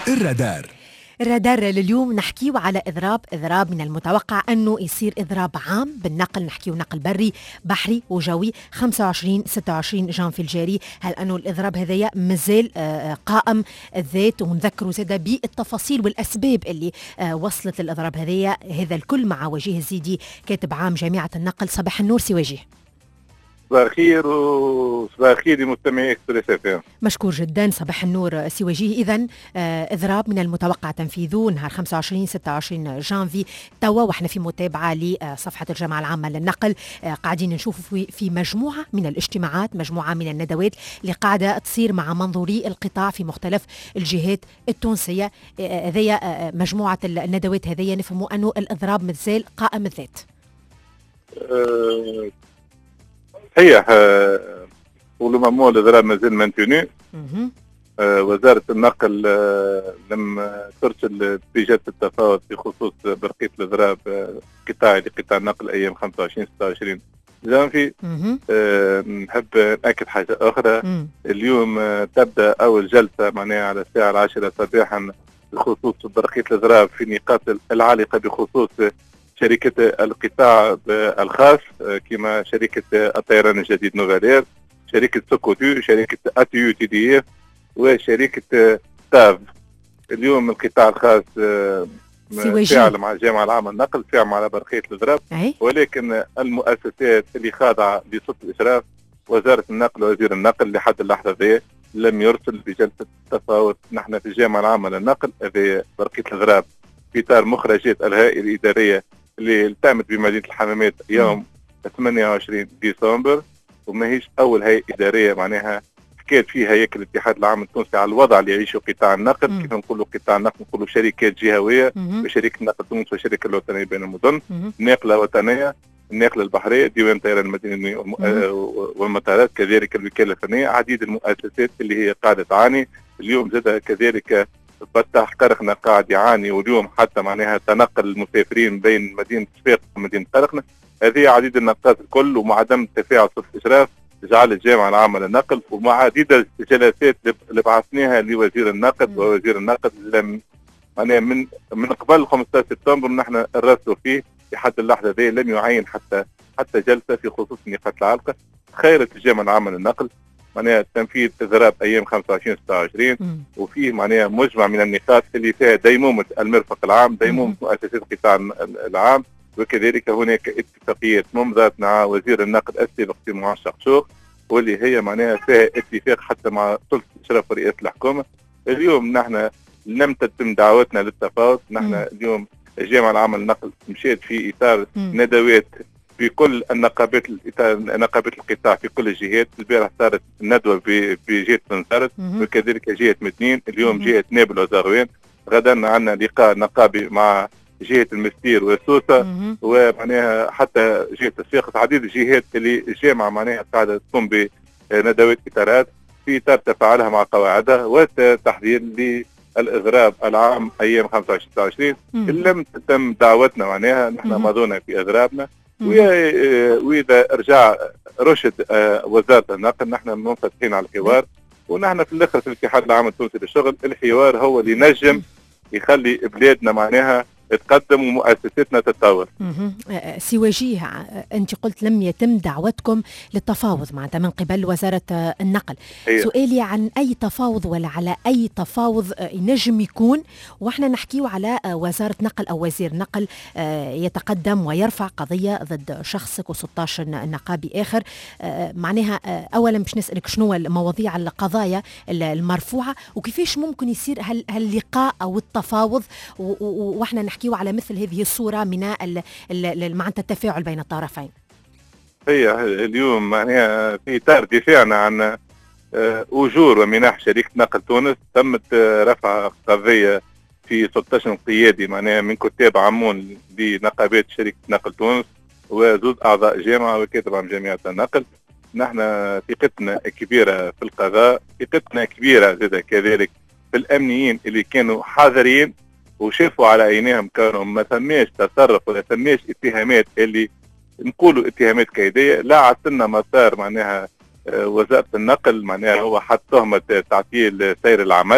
الرادار لليوم نحكيو على إضراب من المتوقع أنه يصير إضراب عام بالنقل، نحكيو نقل بري بحري وجوي 25-26 جانفي الجاري. هل أنه الإضراب هذايا مازال قائم الذات؟ ونذكروا زادا بالتفاصيل والأسباب اللي وصلت للإضراب هذايا. هذا الكل مع وجيه الزيدي كاتب عام جامعة النقل. صباح النور سي وجيه. صباح الخير وصباح الخير لمستمعي اكسبريس اف ام. مشكور جدا. صباح النور سي وجيه. إذن إضراب من المتوقع تنفيذه نهار 25-26 جانفي توا، واحنا في متابعة لصفحة الجامعة العامة للنقل. قاعدين نشوف في مجموعة من الاجتماعات، مجموعة من الندوات اللي قاعدة تصير مع منظوري القطاع في مختلف الجهات التونسية. هذيا مجموعة الندوات هذيا نفهموا أنه الإضراب مازال قائم الذات. صحيح، ولو الإضراب مازال مانتوني. وزارة النقل لم ترسل اتجاهات التفاوض بخصوص برقية الإضراب قطاعي لقطاع النقل أيام 25-26 جانفي. نحب نأكد حاجة أخرى. اليوم تبدأ أول جلسة معناها على الساعة 10 صباحا بخصوص برقية الإضراب في النقاط العالقة بخصوص شركة القطاع الخاص كما شركة الطيران الجديد نوفالير، شركة سوكودو، شركة اتيو تي دي اف، وشركة تاف. اليوم القطاع الخاص فعل مع الجامعة العامة للنقل، فعل على برقية الإضراب، ولكن المؤسسات اللي خاضعة لسلطة الإشراف وزارة النقل ووزير النقل لحد اللحظة ذي لم يرسل بجلسة تفاوض. نحن في الجامعة العامة للنقل في برقية الإضراب في إطار مخرجات الهيئة الإدارية اللي التأمت بمدينة الحمامات يوم 28 ديسمبر، وماهيش أول هيئة إدارية معناها حكيت فيها هيكل الاتحاد العام التونسي على الوضع اللي يعيشه قطاع النقل. كيف نقولوا قطاع النقل نقولوا شركات جهوية، وشركة نقل تونس والشركة الوطنية بين المدن، الناقلة الوطنية، الناقلة البحرية، ديوان طيران المدينة والمطارات، كذلك الوكالة الفنية، عديد المؤسسات اللي هي قاعدة تعاني. اليوم زاد كذلك فتح قرقنة قاعد يعاني، واليوم حتى معناها تنقل المسافرين بين مدينة صفاقس ومدينة قرقنة. هذه عديد النقاط الكل، ومع عدم تفاعل سلطة الإشراف جعل الجامعة العامة للنقل ومع عديد الجلسات اللي بعثناها لوزير النقل ووزير النقل لم معناها من قبل 15 سبتمبر نحن نراسلوا فيه لحد اللحظة ذي لم يعين حتى جلسة في خصوص النقاط العالقة. خيرت الجامعة العامة للنقل معناها تنفيذ إضراب أيام 25-26 وفيه معناها مجمع من النقاط اللي فيها ديمومة المرفق العام، ديمومة مؤسسات القطاع العام، وكذلك هناك اتفاقيات ممضات مع وزير النقل السابق في معاش شقشوق، واللي هي معناها فيها اتفاق حتى مع سلطة الإشراف ورئاسة الحكومة. اليوم نحن لم تتم دعوتنا للتفاوض. نحن اليوم الجامعة العامة للنقل مشيت في إطار ندوات في كل نقابات القطاع في كل الجهات. البارح صارت الندوة بجهة بنزرت وكذلك جهة مدنين، اليوم جهة نابل وزاروين، غدا عندنا لقاء نقابي مع جهة المستير وسوسة، ومعناها حتى جهة الصفاقس، عديد الجهات اللي الجامعة معناها قاعدة تقوم بندوات إطارات في إطار تفاعلها مع قواعدها وتحضير للإضراب العام أيام 25-26. لم تتم دعوتنا معناها نحن مضونا في إضرابنا، وإذا رشد وزارة النقل نحن منفتحين على الحوار. ونحن في الآخر في الاتحاد العام التونسي للشغل الحوار هو اللي نجم يخلي بلادنا معناها تقدم ومؤسساتنا تتطور. سي وجيه، أنت قلت لم يتم دعوتكم للتفاوض معناتها من قبل وزارة النقل. سؤالي عن أي تفاوض ولا على أي تفاوض ينجم يكون، وإحنا نحكيه على وزارة نقل أو وزير نقل يتقدم ويرفع قضية ضد شخصك و16 نقابي آخر. معناها أولا باش نسألك شنو المواضيع القضايا المرفوعة وكيفاش ممكن يصير هاللقاء أو التفاوض، وإحنا نحكيه على مثل هذه الصورة من معناتها التفاعل بين الطرفين. هي اليوم معناها في إطار دفاعنا عن أجور ومنح شركة نقل تونس تمت رفع قضية في 16 قيادي معناها من كتاب عمون لنقابات شركة نقل تونس وزوج أعضاء جامعة وكاتب عام جامعة النقل. نحن ثقتنا كبيرة في القضاء، ثقتنا كبيرة زادة كذلك في الأمنيين اللي كانوا حاضرين وشافوا على عينيهم كانوا ما ثماش تصرف ولا ثماش اتهامات اللي نقولوا اتهامات كيديه. لا عطلنا مسار معناها وزارة النقل معناها هو حط تهمة تعطيل سير العمل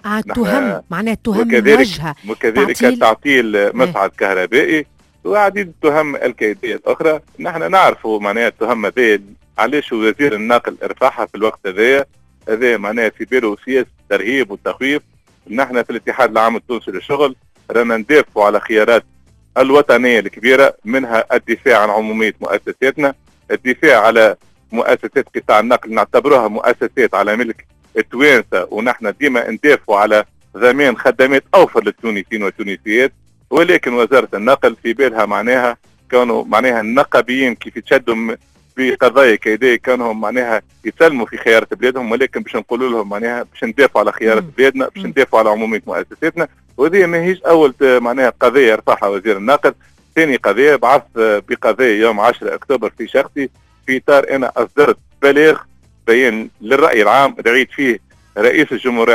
تهم معناها تهم موجهة، وكذلك تعطيل مصعد كهربائي وعديد التهم الكيدية الأخرى. نحن نعرفوا معناها التهم هذه علاش وزير النقل ارفعها في الوقت هذا معناها في باله سياسة ترهيب والتخويف. نحن في الاتحاد العام التونسي للشغل رانا ندافعوا على خيارات الوطنية الكبيرة، منها الدفاع عن عمومية مؤسساتنا، الدفاع على مؤسسات قطاع النقل نعتبروها مؤسسات على ملك التوانسة، ونحن ديما ندافعوا على ضمان خدمات أوفر للتونسيين والتونسيات. ولكن وزارة النقل في بالها معناها كانوا معناها النقابيين كيف يتشدوا بقضايا كيدية كانوا معناها يسلموا في خيارات بلادهم، ولكن باش نقولوا لهم معناها باش ندافعوا على خيارات بلادنا، باش ندافعوا على عمومية مؤسساتنا. وهذه ماهيش أول معناها قضية يرفعها وزير النقل. ثاني قضية بعث بقضية يوم 10 أكتوبر في شخصي، في إطار أنا أصدرت بلاغ بيان للرأي العام دعيت فيه رئيس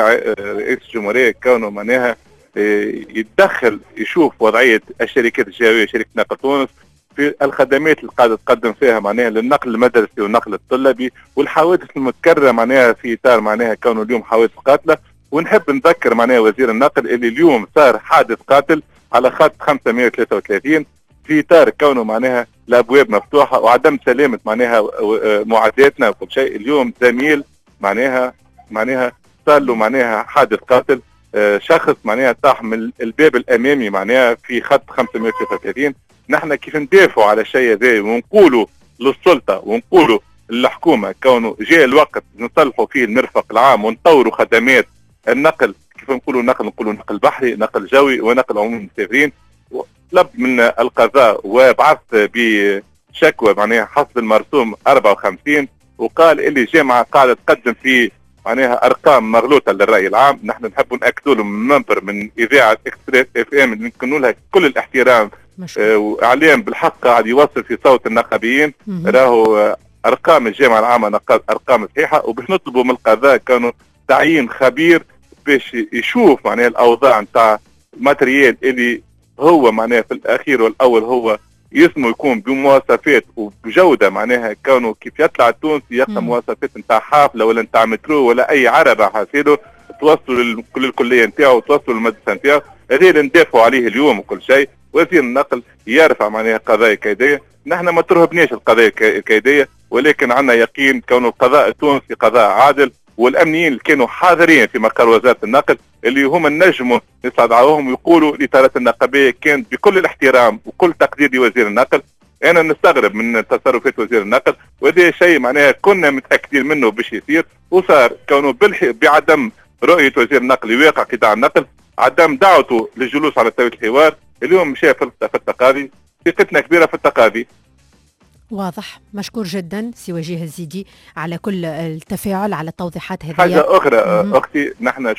الجمهورية كونه معناها يتدخل يشوف وضعية الشركات الجهوية، شركة نقل تونس، في الخدمات اللي قاعدة تقدم فيها معناها للنقل المدرسي والنقل الطلبي، والحوادث المتكررة معناها في إطار معناها كونه اليوم حوادث قاتلة. ونحب نذكر معناها وزير النقل اللي اليوم صار حادث قاتل على خط 533 في إطار كونه معناها الأبواب مفتوحة وعدم سلامة معناها معداتنا وكل شيء. اليوم زميل معناها صار له معناها حادث قاتل، شخص معناها طاح من الباب الأمامي معناها في خط 533. نحن كيف ندافعوا على الشيء هذا ونقولوا للسلطة ونقولوا للحكومة كونه جاء الوقت نصلحوا فيه المرفق العام ونطوروا خدمات النقل، كيف نقولوا نقل بحري، نقل جوي، ونقل عموم المسافرين. طلب من القضاء وبعث بشكوى معناها حسب المرسوم 54، وقال اللي الجامعة قاعدة تقدم في معناها ارقام مغلوطه للراي العام. نحن نحب ناكدوا لهم منبر من اذاعه اكستريس اف ام اللي نكونوا لها كل الاحترام واعلام بالحق قاعد يوصل في صوت النقابيين، راهو ارقام الجامعه العامه ارقام صحيحه. وباش نطلبوا من القضاء كانوا تعيين خبير باش يشوف معناها الاوضاع نتاع الماتريال اللي هو معناها في الاخير والاول هو يسمو يكون بمواصفات وبجوده معناها كانوا كيف يطلع التونسي يلقى مواصفات نتاع حافله ولا نتاع مترو ولا اي عربه حاسيله توصلوا للكليه نتاعو وتوصلوا للمدرسه نتاعو. هذا اللي ندافعوا عليه اليوم وكل شيء. وزير النقل يرفع معناها قضايا كيديه، نحن ما ترهبناش القضايا الكيديه، ولكن عندنا يقين كون القضاء التونسي قضاء عادل، والامنيين اللي كانوا حاضرين في مقر وزاره النقل اللي هم النجم يستدعوهم ويقولوا الإطارات النقابيه كانت بكل الاحترام وكل تقدير لوزير النقل. انا نستغرب من تصرفات وزير النقل، وهذا شيء معناها كنا متاكدين منه باش يصير وصار، كونه بعدم رؤيه وزير النقل لواقع قطاع النقل، عدم دعوته للجلوس على طاوله الحوار، اليوم مشى في التقاضي. ثقتنا كبيره في التقاضي. واضح. مشكور جدا سي وجيه الزيدي على كل التفاعل، على التوضيحات هذه. حاجه اخرى اختي،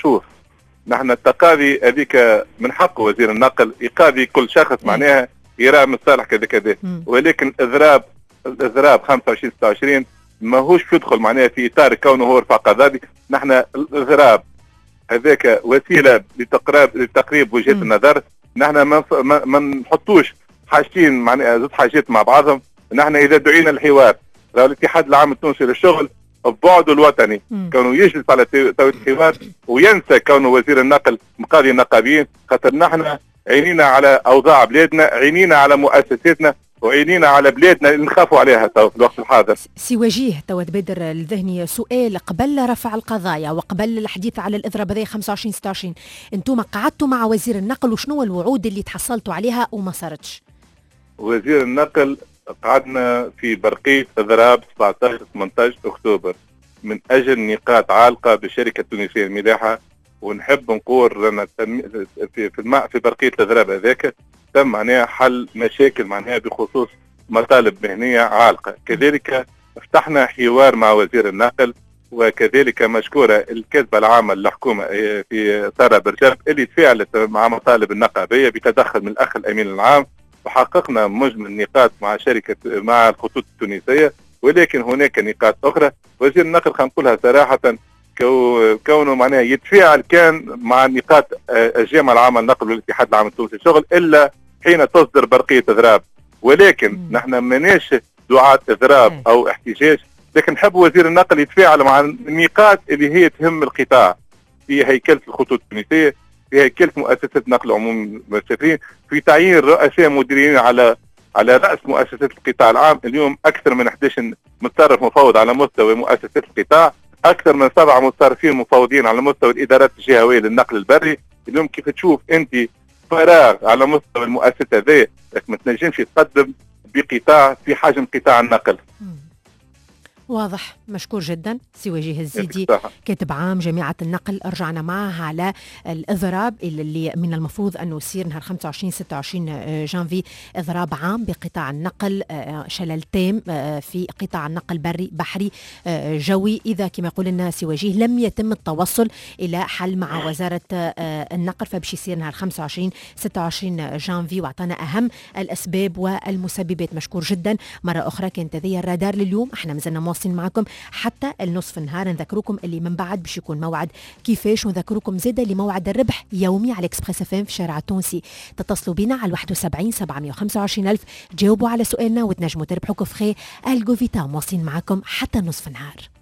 نحن التقاضي هذيك من حق وزير النقل يقاضي كل شخص معناها يرى مصالح كذا كذا، ولكن الاضراب 25 26 ماهوش يدخل معناها في اطار كونه هو رفع قضائي. نحن الاضراب هذاك وسيله لتقريب وجهات النظر، نحن ما نحطوش حاجتين معناها زوج حاجات مع بعضهم. نحن اذا دعينا الحوار، لو الاتحاد العام التونسي للشغل ببعده الوطني كانوا يجلس على طاوله الحوار وينسى كونه وزير النقل مقاضي النقابيين، خاطر نحن عينينا على اوضاع بلادنا، عينينا على مؤسساتنا، وعينينا على بلادنا اللي نخافوا عليها في الوقت الحاضر. سي وجيه، تو تبادر الذهني سؤال قبل رفع القضايا وقبل الحديث على الاضراب هذه 25 26، انتم قعدتوا مع وزير النقل وشنو الوعود اللي تحصلتوا عليها وما صارتش؟ وزير النقل قعدنا في برقية اضراب 17 18 اكتوبر من اجل نقاط عالقه بالشركه التونسيه الملاحه، ونحب نقول رانا في برقية الاضراب هذاك تم معناها حل مشاكل معناها بخصوص مطالب مهنيه عالقه. كذلك فتحنا حوار مع وزير النقل، وكذلك مشكوره الكتبه العامه للحكومه في طرب برجاب اللي تفاعلت مع مطالب النقابيه بتدخل من الاخ الامين العام، وحققنا مجمل نقاط مع الخطوط التونسيه. ولكن هناك نقاط اخرى وزير النقل خلينا نقولها صراحه كونه معناها يتفاعل كان مع نقاط الجامعه العامه للنقل والاتحاد العام التونسي للشغل الا حين تصدر برقيه اضراب. ولكن نحن ماناش دعاة اضراب او احتجاج، لكن نحب وزير النقل يتفاعل مع النقاط اللي هي تهم القطاع. في هيكله الخطوط التونسيه، في هيكله مؤسسه نقل عموم المسافرين، في تعيين رؤساء مديرين على راس مؤسسه القطاع العام. اليوم اكثر من 11 متصرف مفوض على مستوى مؤسسه القطاع، اكثر من 7 متصرفين مفوضين على مستوى الادارات الجهويه للنقل البري. اليوم كيف تشوف انت فراغ على مستوى المؤسسه هذه، ما تنجمش تقدم بقطاع في حجم قطاع النقل. واضح. مشكور جدا سي وجيه الزيدي، كاتب عام جامعة النقل. رجعنا معها على الإضراب اللي من المفروض أنه يصير نهار 25-26 جانفي، إضراب عام بقطاع النقل، شلل تام في قطاع النقل بري بحري جوي، إذا كما يقول لنا سي وجيه لم يتم التوصل إلى حل مع وزارة النقل، فبش يصير نهار 25-26 جانفي، وعطانا أهم الأسباب والمسببات. مشكور جدا مرة أخرى. كانت هذه الرادار لليوم، احنا مازلنا مواصلين معكم حتى النصف النهار. نذكركم اللي من بعد باش يكون موعد كيفاش، ونذكركم زيادة لموعد الربح يومي على اكسبريس اف ام في شارع التونسي. تتصلوا بنا على 71 725 ألف، جاوبوا على سؤالنا وتنجموا تربحوا كوفخي الجوفيتا. مواصلين معكم حتى نصف النهار.